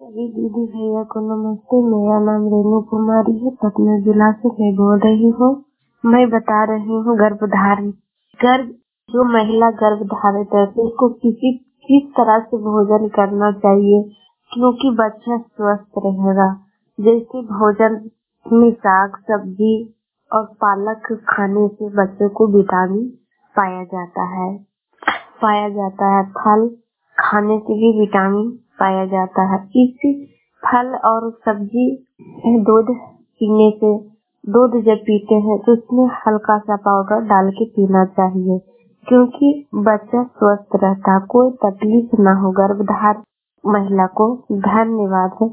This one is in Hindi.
सभी दीदी भैया को नमस्ते। मेरा नाम रेणु कुमारी है, पटना जिला से मैं बोल रही हूँ। मैं बता रही हूँ गर्भधारण। गर्भ जो महिला गर्भधारित है उसको किस तरह से भोजन करना चाहिए क्योंकि बच्चा स्वस्थ रहेगा। जैसे भोजन में साग सब्जी और पालक खाने से बच्चों को विटामिन पाया जाता है। फल खाने से भी विटामिन पाया जाता है। इसी फल और सब्जी दूध पीने से दूध जब पीते हैं तो उसमें हल्का सा पाउडर डाल के पीना चाहिए क्योंकि बच्चा स्वस्थ रहता, कोई तकलीफ ना हो गर्भधारित महिला को। धन्यवाद।